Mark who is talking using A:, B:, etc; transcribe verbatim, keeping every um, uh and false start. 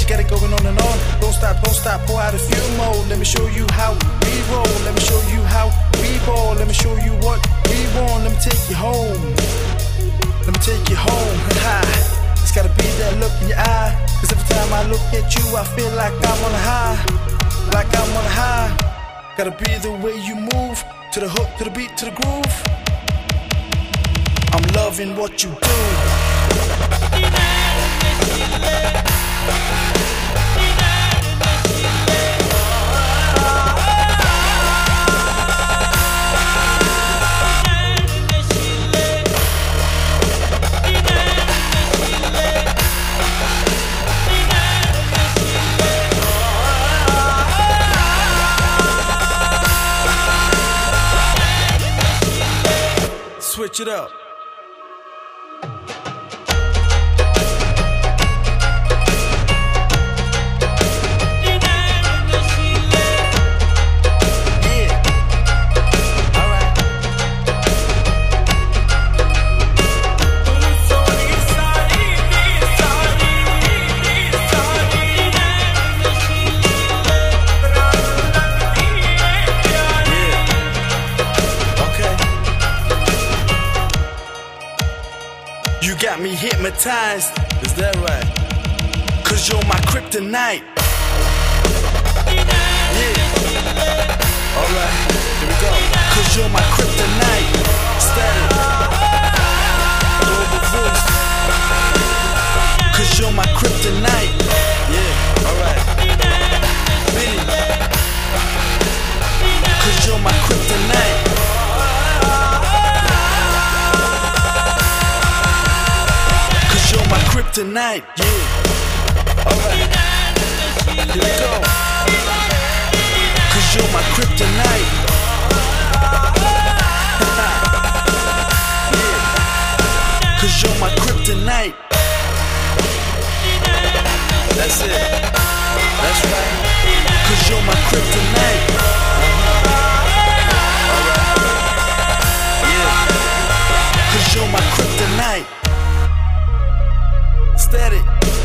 A: you got it going on and on. Don't stop, don't stop, pour out a few more. Let me show you how we roll. Let me show you how we ball. Let me show you what we want. Let me take you home. Let me take you home. It's gotta be that look in your eye. Cause every time I look at you, I feel like I'm on a high. Like I'm on a high. Gotta be the way you move. To the hook, to the beat, to the groove. I'm loving what you do. Switch it up. You got me hypnotized, is that right? Cause you're my kryptonite. Yeah. Alright, here we go. Cause you're my kryptonite. Static. Global voice. Cause you're my kryptonite. Yeah, alright. Benny. Cause you're my kryptonite. You're my kryptonite, yeah. Alright, here we go. Cause you're my kryptonite. Yeah. Cause you're my kryptonite. That's it. That's right. Cause you're my kryptonite. Alright. Yeah. Cause you're my kryptonite. Steady.